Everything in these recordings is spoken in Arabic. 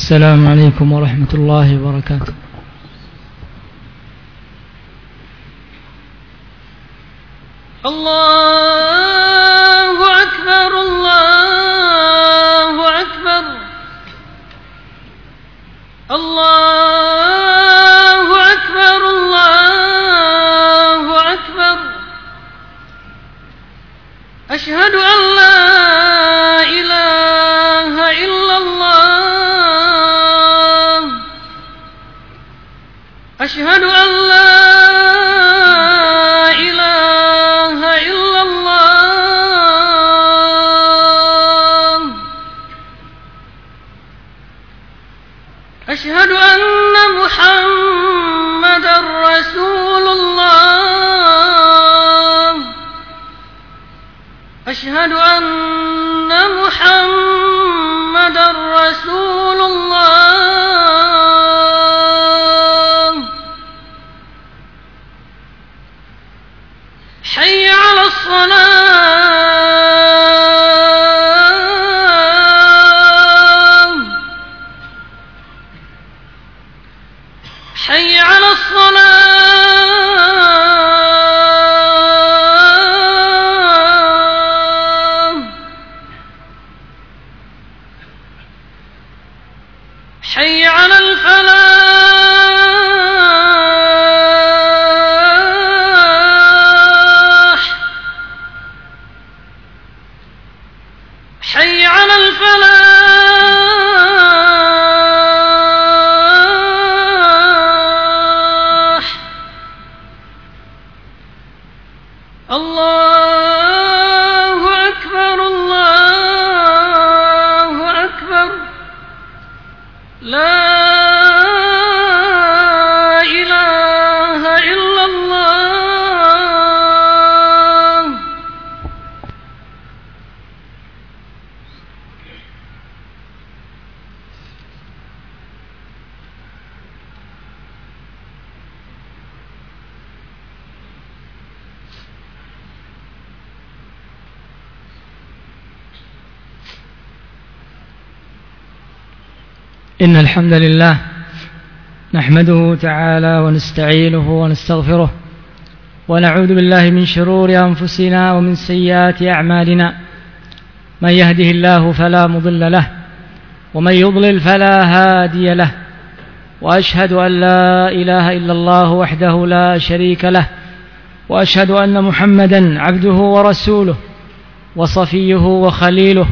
السلام عليكم ورحمة الله وبركاته. الله أكبر الله أكبر الله أكبر الله أكبر. أشهد أن لا إله إلا الله. أشهد أن لا إله إلا الله. أشهد أن محمدًا رسول الله. أشهد أن محمدًا رسول الله. حي على الصلاة. حي على الصلاة. حي على الفلاح. حي على الفلاح. الله أكبر الله أكبر. لا إله إلا الله. إن الحمد لله نحمده تعالى ونستعينه ونستغفره ونعوذ بالله من شرور أنفسنا ومن سيئات أعمالنا. من يهده الله فلا مضل له ومن يضلل فلا هادي له. وأشهد أن لا إله إلا الله وحده لا شريك له وأشهد أن محمدا عبده ورسوله وصفيه وخليله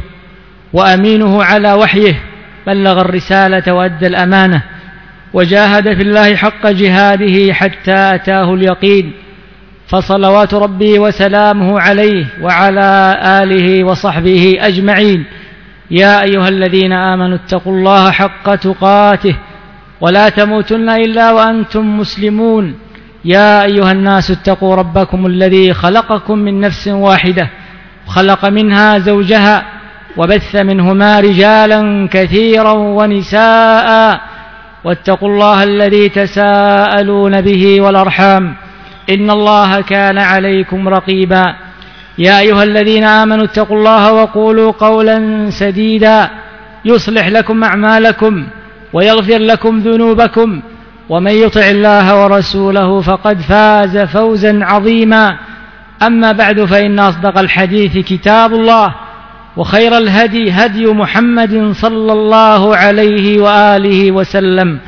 وأمينه على وحيه. بلغ الرسالة وأدى الأمانة وجاهد في الله حق جهاده حتى أتاه اليقين. فصلوات ربي وسلامه عليه وعلى آله وصحبه أجمعين. يا أيها الذين آمنوا اتقوا الله حق تقاته ولا تموتن إلا وأنتم مسلمون. يا أيها الناس اتقوا ربكم الذي خلقكم من نفس واحدة وخلق منها زوجها وبث منهما رجالا كثيرا ونساء. واتقوا الله الذي تساءلون به والأرحام إن الله كان عليكم رقيبا. يا أيها الذين آمنوا اتقوا الله وقولوا قولا سديدا يصلح لكم أعمالكم ويغفر لكم ذنوبكم. ومن يطع الله ورسوله فقد فاز فوزا عظيما. أما بعد فإن أصدق الحديث كتاب الله وخير الهدي هدي محمد صلى الله عليه وآله وسلم.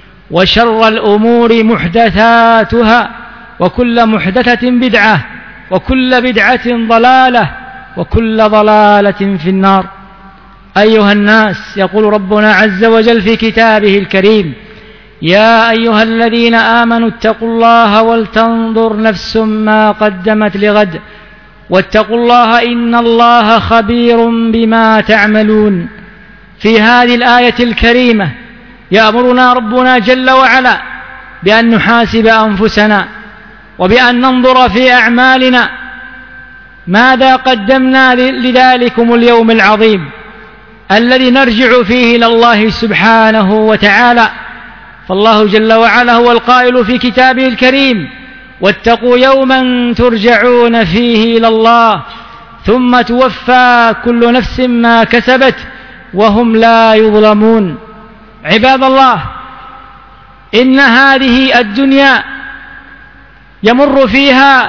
وشر الأمور محدثاتها وكل محدثة بدعة وكل بدعة ضلالة وكل ضلالة في النار. أيها الناس، يقول ربنا عز وجل في كتابه الكريم: يا أيها الذين آمنوا اتقوا الله ولتنظر نفس ما قدمت لغد واتقوا الله إن الله خبير بما تعملون. في هذه الآية الكريمة يأمرنا ربنا جل وعلا بأن نحاسب أنفسنا وبأن ننظر في أعمالنا ماذا قدمنا لذلكم اليوم العظيم الذي نرجع فيه إلى الله سبحانه وتعالى. فالله جل وعلا هو القائل في كتابه الكريم: واتقوا يوما ترجعون فيه إلى الله ثم توفى كل نفس ما كسبت وهم لا يظلمون. عباد الله، إن هذه الدنيا يمر فيها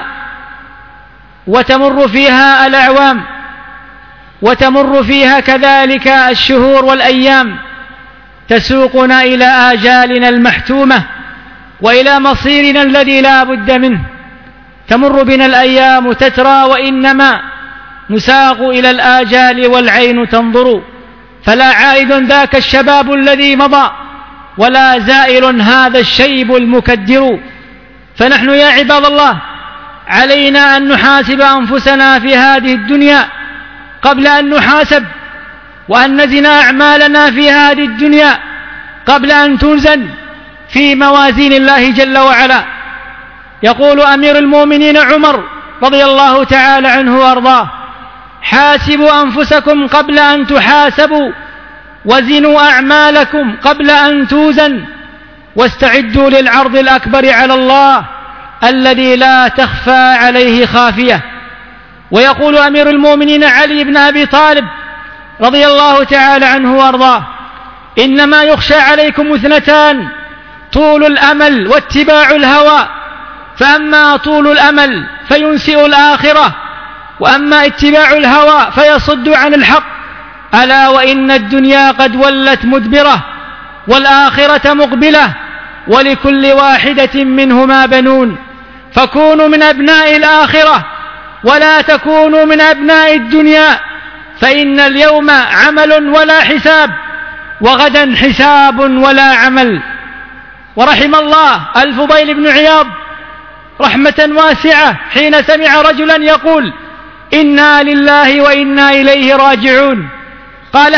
وتمر فيها الأعوام، وتمر فيها كذلك الشهور والأيام، تسوقنا إلى آجالنا المحتومة وإلى مصيرنا الذي لا بد منه. تمر بنا الأيام تترى، وإنما نساق إلى الآجال والعين تنظر، فلا عائد ذاك الشباب الذي مضى، ولا زائل هذا الشيب المكدر. فنحن يا عباد الله علينا أن نحاسب أنفسنا في هذه الدنيا قبل أن نحاسب، وأن نزن أعمالنا في هذه الدنيا قبل أن توزن في موازين الله جل وعلا. يقول أمير المؤمنين عمر رضي الله تعالى عنه وأرضاه: حاسبوا أنفسكم قبل أن تحاسبوا، وزنوا أعمالكم قبل أن توزن، واستعدوا للعرض الأكبر على الله الذي لا تخفى عليه خافية. ويقول أمير المؤمنين علي بن أبي طالب رضي الله تعالى عنه وأرضاه: إنما يخشى عليكم اثنتان: طول الأمل واتباع الهوى، فأما طول الأمل فينسئ الآخرة، وأما اتباع الهوى فيصد عن الحق. ألا وإن الدنيا قد ولت مدبرة، والآخرة مقبلة، ولكل واحدة منهما بنون، فكونوا من أبناء الآخرة ولا تكونوا من أبناء الدنيا، فإن اليوم عمل ولا حساب، وغدا حساب ولا عمل. ورحم الله الفضيل بن عياض رحمة واسعة حين سمع رجلا يقول: إنا لله وإنا إليه راجعون. قال: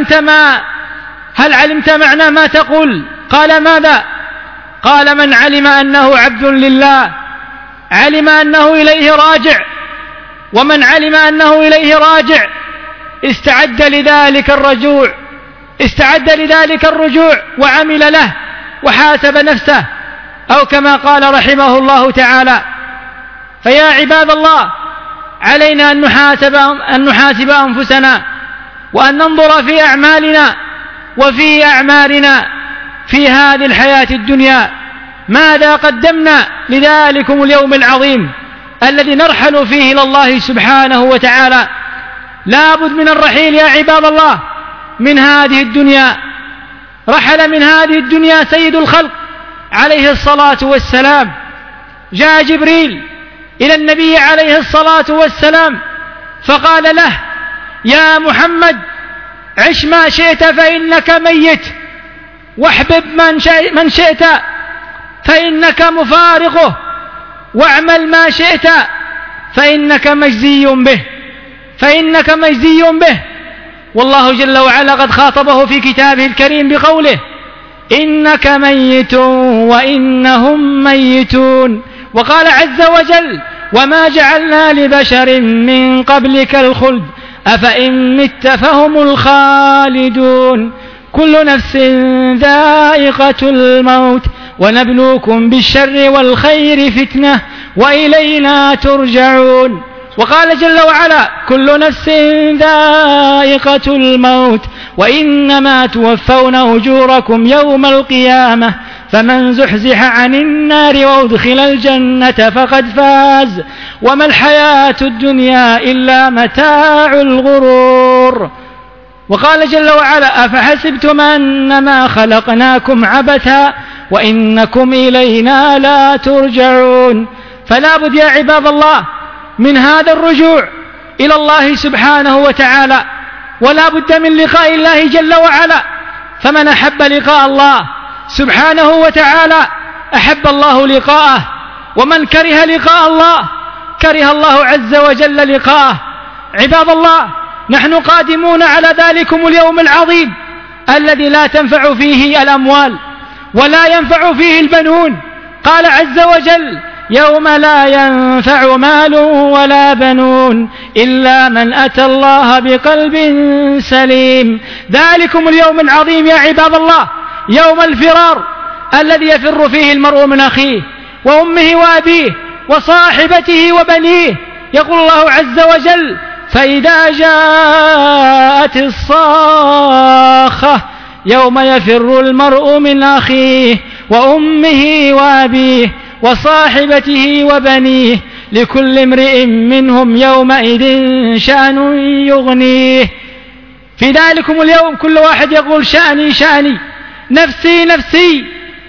هل علمت معنى ما تقول؟ قال: ماذا؟ قال: من علم أنه عبد لله علم أنه إليه راجع، ومن علم أنه إليه راجع استعد لذلك الرجوع وعمل له وحاسب نفسه، أو كما قال رحمه الله تعالى. فيا عباد الله علينا أن نحاسب أنفسنا، وأن ننظر في أعمالنا وفي أعمارنا في هذه الحياة الدنيا، ماذا قدمنا لذلكم اليوم العظيم الذي نرحل فيه إلى الله سبحانه وتعالى. لا بد من الرحيل يا عباد الله من هذه الدنيا. رحل من هذه الدنيا سيد الخلق عليه الصلاة والسلام. جاء جبريل إلى النبي عليه الصلاة والسلام فقال له: يا محمد، عش ما شئت فإنك ميت، واحبب من شئت فإنك مفارقه، واعمل ما شئت فإنك مجزي به. والله جل وعلا قد خاطبه في كتابه الكريم بقوله: إنك ميت وإنهم ميتون. وقال عز وجل: وما جعلنا لبشر من قبلك الخلد أفإن مت فهم الخالدون. كل نفس ذائقة الموت ونبلوكم بالشر والخير فتنة وإلينا ترجعون. وقال جل وعلا: كل نفس ذائقة الموت وإنما توفون أجوركم يوم القيامة فمن زحزح عن النار وأدخل الجنة فقد فاز وما الحياة الدنيا إلا متاع الغرور. وقال جل وعلا: أفحسبتم أنما خلقناكم عبثا وإنكم إلينا لا ترجعون. فلا بد يا عباد الله من هذا الرجوع إلى الله سبحانه وتعالى، ولا بد من لقاء الله جل وعلا. فمن أحب لقاء الله سبحانه وتعالى أحب الله لقاءه، ومن كره لقاء الله كره الله عز وجل لقاءه. عباد الله، نحن قادمون على ذلكم اليوم العظيم الذي لا تنفع فيه الأموال ولا ينفع فيه البنون. قال عز وجل: يوم لا ينفع مال ولا بنون إلا من أتى الله بقلب سليم. ذلكم اليوم العظيم يا عباد الله يوم الفرار الذي يفر فيه المرء من أخيه وأمه وأبيه وصاحبته وبنيه. يقول الله عز وجل: فإذا جاءت الصاخة يوم يفر المرء من أخيه وأمه وأبيه وصاحبته وبنيه لكل امرئ منهم يومئذ شأن يغنيه. في ذلكم اليوم كل واحد يقول شأني شأني، نفسي نفسي،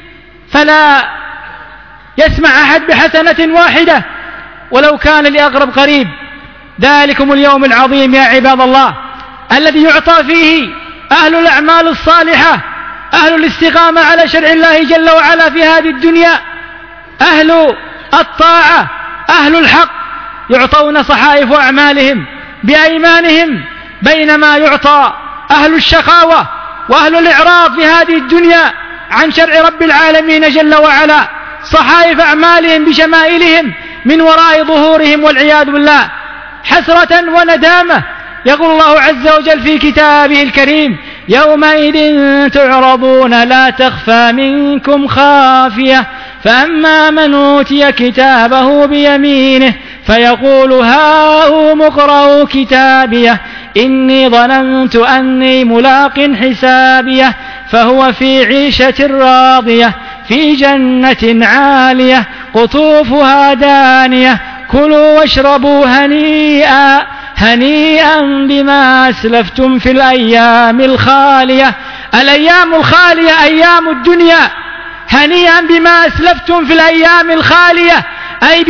فلا يسمع أحد بحسنة واحدة ولو كان لأقرب قريب. ذلكم اليوم العظيم يا عباد الله الذي يعطى فيه أهل الأعمال الصالحة، أهل الاستقامة على شرع الله جل وعلا في هذه الدنيا، أهل الطاعة، أهل الحق، يعطون صحائف أعمالهم بأيمانهم، بينما يعطى أهل الشقاوة وأهل الإعراض في هذه الدنيا عن شرع رب العالمين جل وعلا صحائف أعمالهم بشمائلهم من وراء ظهورهم والعياذ بالله. حسرة وندامة. يقول الله عز وجل في كتابه الكريم: يومئذ تعرضون لا تخفى منكم خافية، فأما من أوتي كتابه بيمينه فيقول هاؤم اقرءوا كتابيه إني ظننت أني ملاق حسابيه، فهو في عيشة راضية في جنة عالية قطوفها دانية كلوا واشربوا هنيئا هنيئا بما أسلفتم في الأيام الخالية. الأيام الخالية أيام الدنيا، هنيئا بما أسلفتم في الأيام الخالية، أي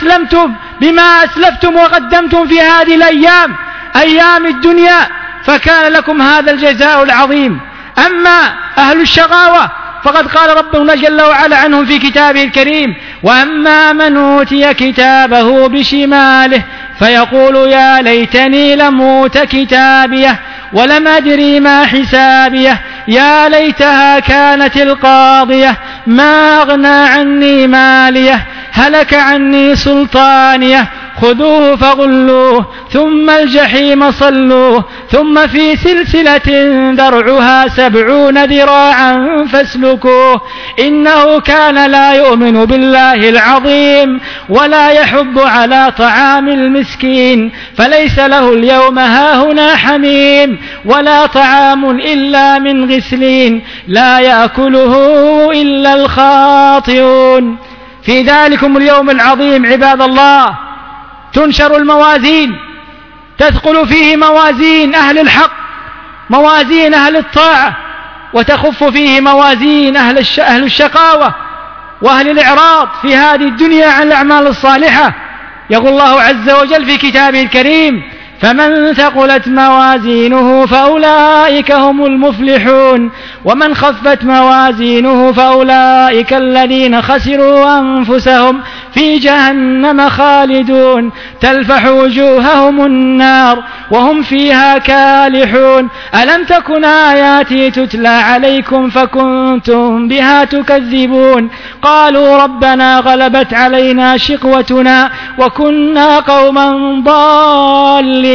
بما أسلفتم وقدمتم في هذه الأيام أيام الدنيا، فكان لكم هذا الجزاء العظيم. أما أهل الشقاوة فقد قال ربنا جل وعلا عنهم في كتابه الكريم: وأما من أوتي كتابه بشماله فيقول يا ليتني لم أوت كتابيه ولم أدري ما حسابيه يا ليتها كانت القاضية ما أغنى عني ماليه هلك عني سلطانيه خذوه فغلوه ثم الجحيم صلوه ثم في سلسلة ذرعها 70 ذراعا فاسلكوه إنه كان لا يؤمن بالله العظيم ولا يحض على طعام المسكين فليس له اليوم هاهنا حميم ولا طعام إلا من غسلين لا يأكله إلا الخاطئون. في ذلكم اليوم العظيم عباد الله تنشر الموازين، تثقل فيه موازين أهل الحق، موازين أهل الطاعة، وتخف فيه موازين أهل الشقاوة وأهل الإعراض في هذه الدنيا عن الأعمال الصالحة. يقول الله عز وجل في كتابه الكريم: فمن ثقلت موازينه فأولئك هم المفلحون ومن خفت موازينه فأولئك الذين خسروا أنفسهم في جهنم خالدون تلفح وجوههم النار وهم فيها كالحون ألم تكن آياتي تتلى عليكم فكنتم بها تكذبون قالوا ربنا غلبت علينا شقوتنا وكنا قوما ضالين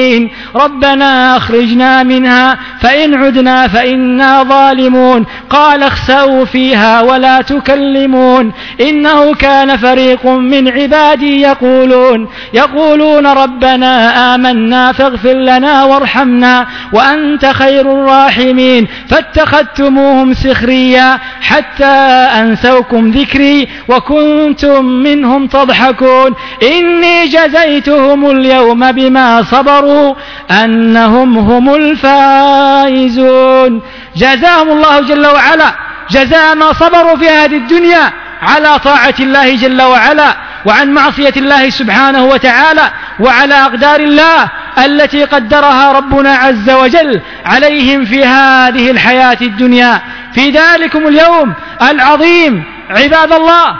ربنا أخرجنا منها فإن عدنا فإنا ظالمون قال اخسئوا فيها ولا تكلمون إنه كان فريق من عبادي يقولون ربنا آمنا فاغفر لنا وارحمنا وأنت خير الراحمين فاتخذتموهم سخريا حتى أنسوكم ذكري وكنتم منهم تضحكون إني جزيتهم اليوم بما صبروا أنهم هم الفائزون. جزاهم الله جل وعلا جزاء ما صبروا في هذه الدنيا على طاعة الله جل وعلا وعن معصية الله سبحانه وتعالى وعلى أقدار الله التي قدرها ربنا عز وجل عليهم في هذه الحياة الدنيا. في ذلكم اليوم العظيم عباد الله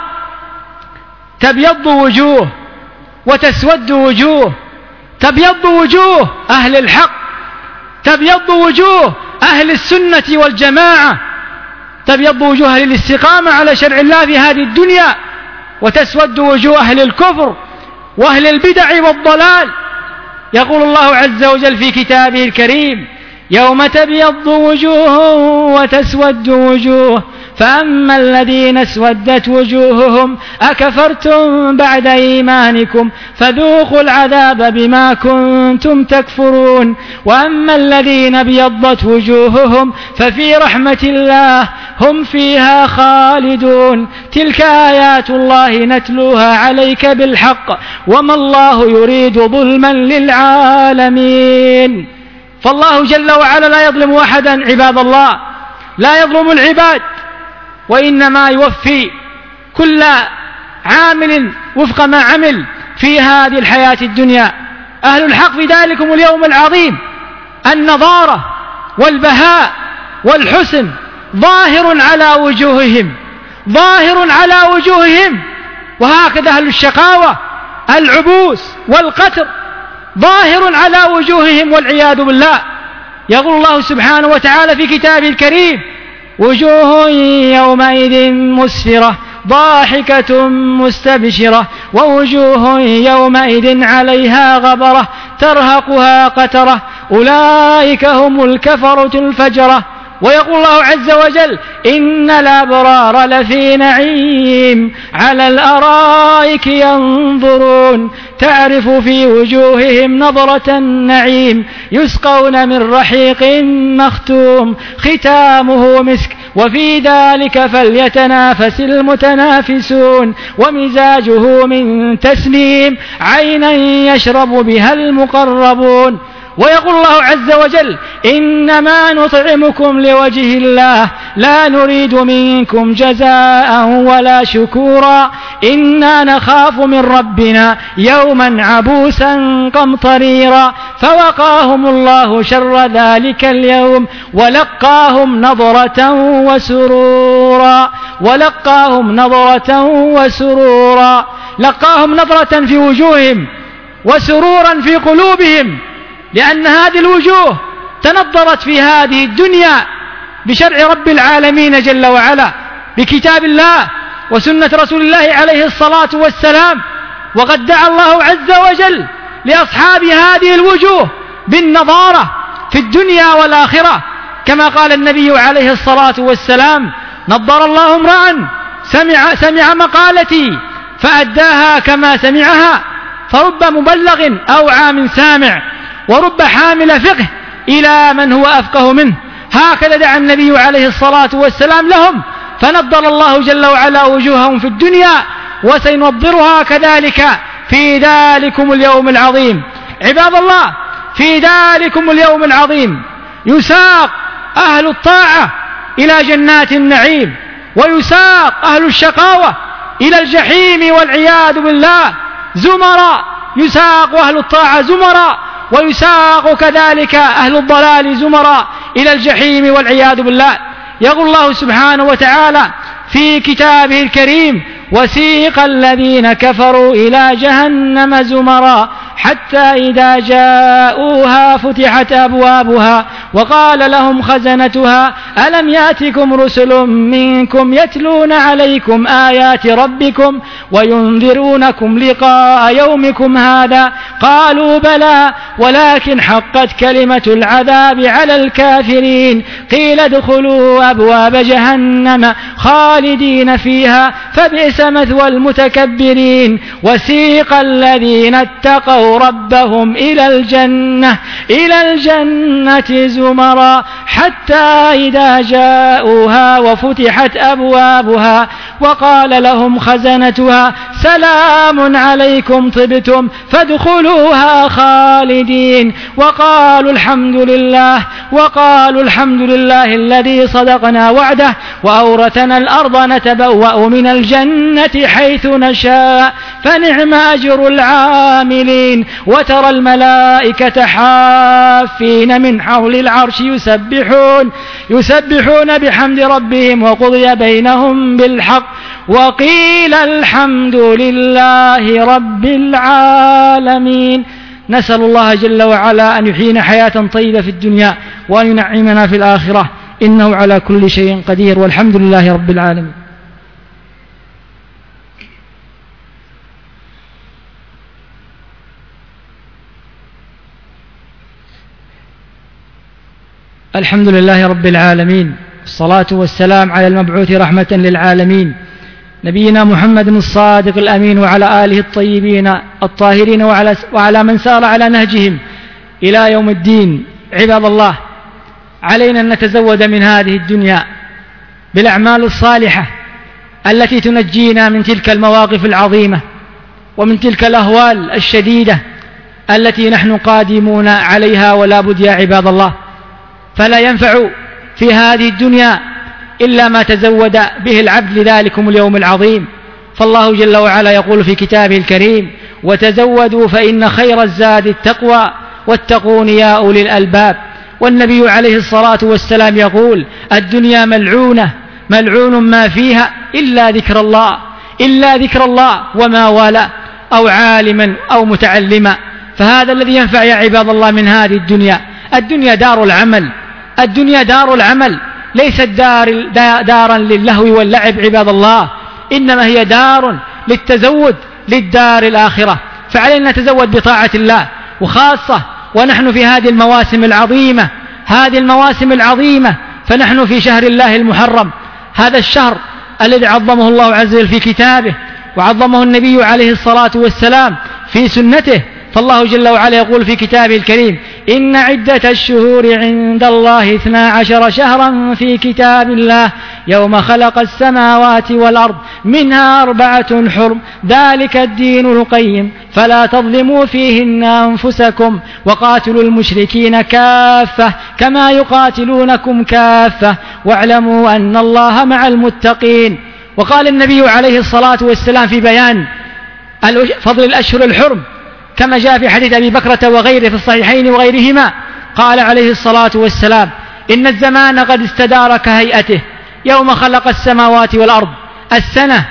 تبيض وجوه وتسود وجوه، تبيض وجوه أهل الحق، تبيض وجوه أهل السنة والجماعة، تبيض وجوه أهل الاستقامة على شرع الله في هذه الدنيا، وتسود وجوه أهل الكفر وأهل البدع والضلال. يقول الله عز وجل في كتابه الكريم: يوم تبيض وجوه وتسود وجوه فأما الذين اسودت وجوههم أكفرتم بعد إيمانكم فذوقوا العذاب بما كنتم تكفرون وأما الذين ابيضت وجوههم ففي رحمة الله هم فيها خالدون تلك آيات الله نتلوها عليك بالحق وما الله يريد ظلما للعالمين. فالله جل وعلا لا يظلم أحدا عباد الله، لا يظلم العباد، وإنما يوفي كل عامل وفق ما عمل في هذه الحياة الدنيا. أهل الحق في ذلكم اليوم العظيم النضارة والبهاء والحسن ظاهر على وجوههم، وهكذا أهل الشقاوة العبوس والقتر ظاهر على وجوههم والعياذ بالله. يقول الله سبحانه وتعالى في كتابه الكريم: وجوه يومئذ مسفرة ضاحكة مستبشرة ووجوه يومئذ عليها غبرة ترهقها قترة أولئك هم الكفرة الفجرة. ويقول الله عز وجل: إن الأبرار لفي نعيم على الأرائك ينظرون تعرف في وجوههم نظرة النعيم يسقون من رحيق مختوم ختامه مسك وفي ذلك فليتنافس المتنافسون ومزاجه من تسنيم عينا يشرب بها المقربون. ويقول الله عز وجل: إنما نطعمكم لوجه الله لا نريد منكم جزاء ولا شكورا إنا نخاف من ربنا يوما عبوسا قمطريرا فوقاهم الله شر ذلك اليوم ولقاهم نظرة وسرورا لقاهم نظرة في وجوههم وسرورا في قلوبهم، لأن هذه الوجوه تنضرت في هذه الدنيا بشرع رب العالمين جل وعلا، بكتاب الله وسنة رسول الله عليه الصلاة والسلام. وقد دعا الله عز وجل لأصحاب هذه الوجوه بالنضارة في الدنيا والآخرة، كما قال النبي عليه الصلاة والسلام: نضر الله امرأ سمع مقالتي فأداها كما سمعها فرب مبلغ أوعى من سامع ورب حامل فقه إلى من هو أفقه منه. هكذا دعا النبي عليه الصلاة والسلام لهم، فنضر الله جل وعلا وجوههم في الدنيا وسينضرها كذلك في ذلكم اليوم العظيم. عباد الله، في ذلكم اليوم العظيم يساق أهل الطاعة إلى جنات النعيم، ويساق أهل الشقاوة إلى الجحيم والعياذ بالله زمرا. يساق أهل الطاعة زمرا، ويساق كذلك أهل الضلال زمرا إلى الجحيم والعياذ بالله. يقول الله سبحانه وتعالى في كتابه الكريم: وسيق الذين كفروا إلى جهنم زمرا حتى إذا جاءوها فتحت أبوابها وقال لهم خزنتها ألم يأتكم رسل منكم يتلون عليكم آيات ربكم وينذرونكم لقاء يومكم هذا قالوا بلى ولكن حقت كلمة العذاب على الكافرين قيل ادخلوا أبواب جهنم خالدين فيها فبئس مثوى المتكبرين. وسيق الذين اتقوا ربهم إلى الجنة زمرا حتى إذا جاءوها وفتحت أبوابها وقال لهم خزنتها سلام عليكم طبتم فادخلوها خالدين وقالوا الحمد لله الذي صدقنا وعده وأورثنا الأرض نتبوأ من الجنة حيث نشاء فنعم أجر العاملين. وترى الملائكة حافين من حول العرش يسبحون بحمد ربهم وقضي بينهم بالحق وقيل الحمد لله رب العالمين. نسأل الله جل وعلا أن يحيينا حياة طيبة في الدنيا وأن ينعمنا في الآخرة إنه على كل شيء قدير والحمد لله رب العالمين. الحمد لله رب العالمين الصلاة والسلام على المبعوث رحمة للعالمين نبينا محمد الصادق الأمين وعلى آله الطيبين الطاهرين وعلى من سار على نهجهم إلى يوم الدين. عباد الله، علينا أن نتزود من هذه الدنيا بالأعمال الصالحة التي تنجينا من تلك المواقف العظيمة ومن تلك الأهوال الشديدة التي نحن قادمون عليها ولا بد يا عباد الله. فلا ينفع في هذه الدنيا إلا ما تزود به العبد لذلكم اليوم العظيم. فالله جل وعلا يقول في كتابه الكريم: وتزودوا فإن خير الزاد التقوى واتقون يا أولي الألباب. والنبي عليه الصلاة والسلام يقول: الدنيا ملعونة ملعون ما فيها إلا ذكر الله وما والاه، أو عالما أو متعلما. فهذا الذي ينفع يا عباد الله من هذه الدنيا. الدنيا دار العمل ليست دارا للهو واللعب عباد الله، إنما هي دار للتزود للدار الآخرة. فعلينا نتزود بطاعة الله، وخاصة ونحن في هذه المواسم العظيمة. فنحن في شهر الله المحرم، هذا الشهر الذي عظمه الله عز وجل في كتابه وعظمه النبي عليه الصلاة والسلام في سنته. فالله جل وعلا يقول في كتابه الكريم: إن عدة الشهور عند الله 12 شهرا في كتاب الله يوم خلق السماوات والأرض منها 4 حرم ذلك الدين القيم فلا تظلموا فيهن أنفسكم وقاتلوا المشركين كافة كما يقاتلونكم كافة واعلموا أن الله مع المتقين. وقال النبي عليه الصلاة والسلام في بيان فضل الأشهر الحرم كما جاء في حديث أبي بكرة وغيره في الصحيحين وغيرهما، قال عليه الصلاة والسلام: إن الزمان قد استدار كهيئته يوم خلق السماوات والأرض السنة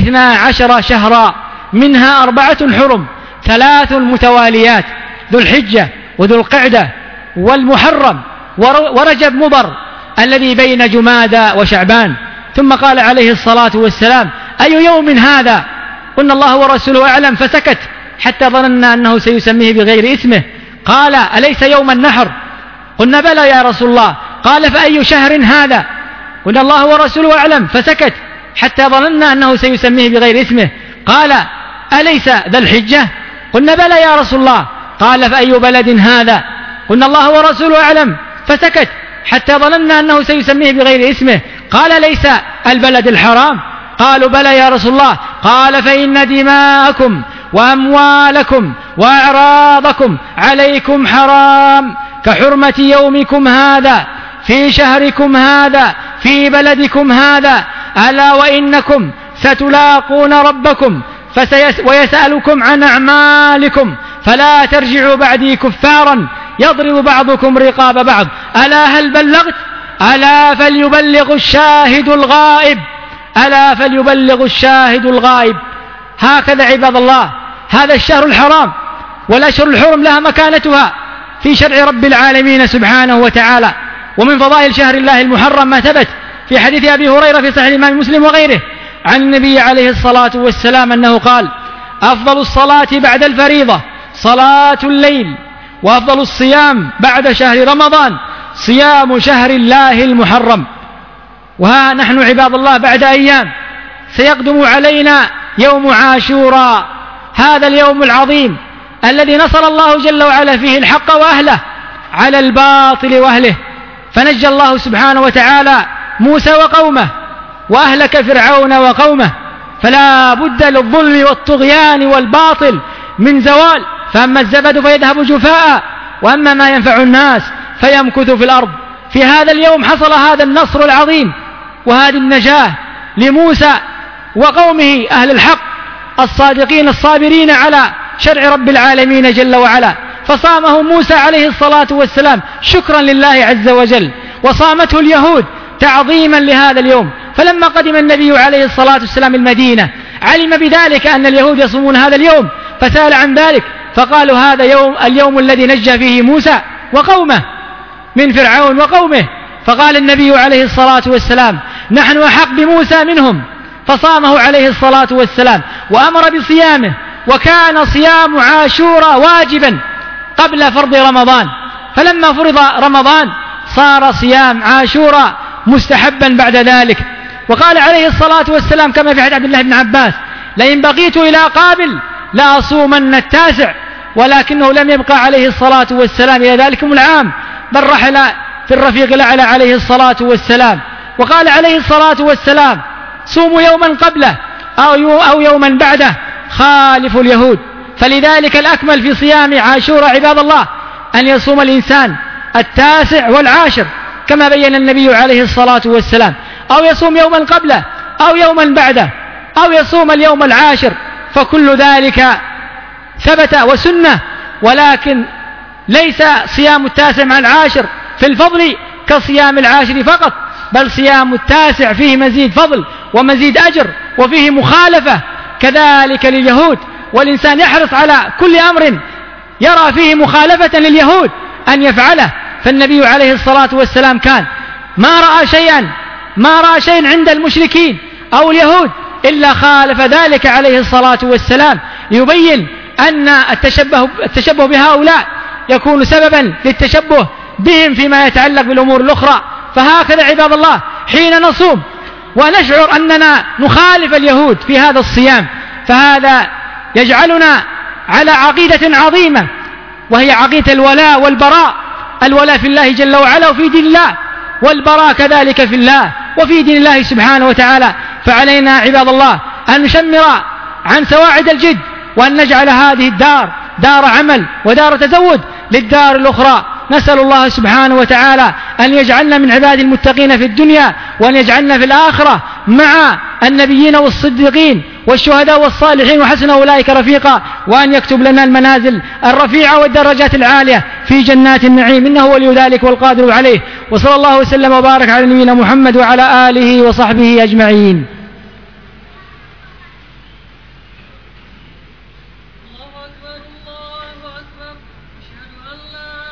12 شهرا منها 4 حرم 3 متواليات ذو الحجة وذو القعدة والمحرم ورجب مضر الذي بين جمادى وشعبان. ثم قال عليه الصلاة والسلام: أي يوم هذا؟ قلنا الله ورسوله أعلم، فسكت حتى ظننا أنه سيسميه بغير اسمه. قال: أليس يوم النحر؟ قلنا: بلى يا رسول الله. قال: فأي شهر هذا؟ قلنا: الله ورسوله أعلم، فسكت حتى ظننا أنه سيسميه بغير اسمه. قال: أليس ذا الحجة؟ قلنا: بلى يا رسول الله. قال: فأي بلد هذا؟ قلنا: الله ورسوله أعلم، فسكت حتى ظننا أنه سيسميه بغير اسمه. قال: ليس البلد الحرام؟ قالوا: بلى يا رسول الله. قال: فإن دماءكم وأموالكم وأعراضكم عليكم حرام كحرمة يومكم هذا في شهركم هذا في بلدكم هذا. ألا وإنكم ستلاقون ربكم ويسألكم عن أعمالكم فلا ترجعوا بعدي كفارا يضرب بعضكم رقاب بعض. ألا هل بلغت؟ ألا فليبلغ الشاهد الغائب. ألا فليبلغ الشاهد الغائب. هكذا عباد الله هذا الشهر الحرام والأشهر الحرم لها مكانتها في شرع رب العالمين سبحانه وتعالى. ومن فضائل شهر الله المحرم ما ثبت في حديث أبي هريرة في صحيح الإمام مسلم وغيره عن النبي عليه الصلاة والسلام أنه قال: أفضل الصلاة بعد الفريضة صلاة الليل، وأفضل الصيام بعد شهر رمضان صيام شهر الله المحرم. وها نحن عباد الله بعد أيام سيقدم علينا يوم عاشوراء، هذا اليوم العظيم الذي نصر الله جل وعلا فيه الحق وأهله على الباطل وأهله، فنجى الله سبحانه وتعالى موسى وقومه وأهلك فرعون وقومه. فلا بد للظلم والطغيان والباطل من زوال، فأما الزبد فيذهب جفاء وأما ما ينفع الناس فيمكث في الأرض. في هذا اليوم حصل هذا النصر العظيم وهذه النجاة لموسى وقومه أهل الحق الصادقين الصابرين على شرع رب العالمين جل وعلا. فصامه موسى عليه الصلاة والسلام شكرا لله عز وجل، وصامته اليهود تعظيما لهذا اليوم. فلما قدم النبي عليه الصلاة والسلام المدينة علم بذلك أن اليهود يصومون هذا اليوم، فسأل عن ذلك فقالوا: هذا اليوم الذي نجى فيه موسى وقومه من فرعون وقومه. فقال النبي عليه الصلاة والسلام: نحن أحق بموسى منهم. فصامه عليه الصلاة والسلام وأمر بصيامه، وكان صيام عاشوراء واجبا قبل فرض رمضان، فلما فرض رمضان صار صيام عاشوراء مستحبا بعد ذلك. وقال عليه الصلاة والسلام كما في حديث عبد الله بن عباس: لئن بقيت إلى قابل لأصومن التاسع، ولكنه لم يبقى عليه الصلاة والسلام إلى ذلك العام، بل رحل في الرفيق الأعلى عليه الصلاة والسلام. وقال عليه الصلاة والسلام: صوموا يوما قبله أو يوما بعده خالفوا اليهود. فلذلك الأكمل في صيام عاشوراء عباد الله أن يصوم الإنسان التاسع والعاشر كما بين النبي عليه الصلاة والسلام، أو يصوم يوما قبله أو يوما بعده أو يصوم اليوم العاشر، فكل ذلك ثبت وسنة. ولكن ليس صيام التاسع مع العاشر في الفضل كصيام العاشر فقط، بل صيام التاسع فيه مزيد فضل ومزيد أجر، وفيه مخالفة كذلك لليهود. والإنسان يحرص على كل أمر يرى فيه مخالفة لليهود أن يفعله. فالنبي عليه الصلاة والسلام كان ما رأى شيئا عند المشركين أو اليهود إلا خالف ذلك عليه الصلاة والسلام، ليبين أن التشبه بهؤلاء يكون سببا للتشبه بهم فيما يتعلق بالأمور الأخرى. فهكذا عباد الله حين نصوم ونشعر أننا نخالف اليهود في هذا الصيام، فهذا يجعلنا على عقيدة عظيمة، وهي عقيدة الولاء والبراء. الولاء في الله جل وعلا وفي دين الله، والبراء كذلك في الله وفي دين الله سبحانه وتعالى. فعلينا عباد الله أن نشمر عن سواعد الجد، وأن نجعل هذه الدار دار عمل ودار تزود للدار الأخرى. نسأل الله سبحانه وتعالى أن يجعلنا من عباد المتقين في الدنيا، وأن يجعلنا في الآخرة مع النبيين والصديقين والشهداء والصالحين وحسن أولئك رفيقا، وأن يكتب لنا المنازل الرفيعة والدرجات العالية في جنات النعيم، إنه ولي ذلك والقادر عليه. وصلى الله وسلم وبارك على نبينا محمد وعلى آله وصحبه أجمعين.